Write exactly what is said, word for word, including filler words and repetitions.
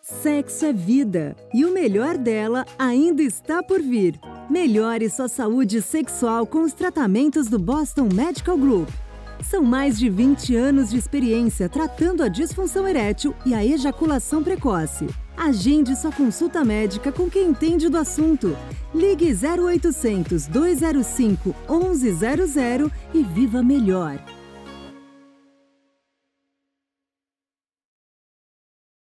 Sexo é vida e o melhor dela ainda está por vir. Melhore sua saúde sexual com os tratamentos do Boston Medical Group. São mais de vinte anos de experiência tratando a disfunção erétil e a ejaculação precoce. Agende sua consulta médica com quem entende do assunto. Ligue zero oitocentos, dois zero cinco, onze zero zero e viva melhor.